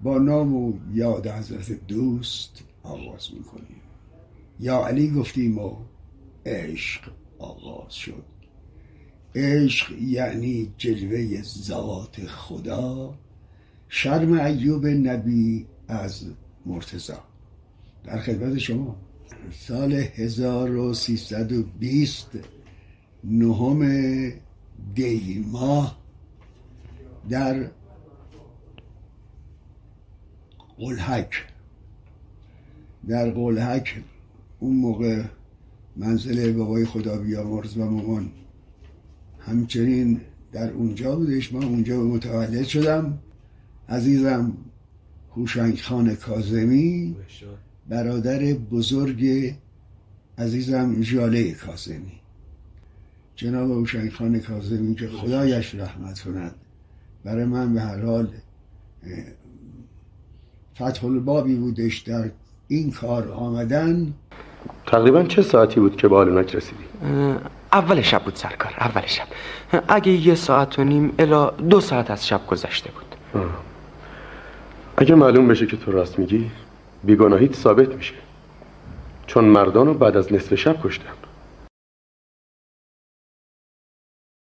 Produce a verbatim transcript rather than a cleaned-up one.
با نام و یاد حضرت دوست آغاز میکنیم. یا علی گفتیم و عشق آغاز شد. عشق یعنی جلوه ذات خدا، شرم ایوب نبی از مرتضی. در خدمت شما. سال هزار و سیصد و بیست نهم دی ماه در قلهک در قلهک اون موقع منزل بابای خدا بیامرز و مامان همچنین در اونجا بودش. من اونجا متولد شدم. عزیزم هوشنگ خان کاظمی برادر بزرگ عزیزم ژاله کاظمی، جناب هوشنگ خان کاظمی که خدایش رحمت کند، برای من به هر حال فتح البابی بودش در این کار آمدن. تقریبا چه ساعتی بود که به آلونک رسیدی؟ اول شب بود سرکار، اول شب. اگه یه ساعت و نیم الا دو ساعت از شب گذشته بود. آه. اگه معلوم بشه که تو راست میگی بیگناهیت ثابت میشه، چون مردانو بعد از نصف شب کشتم.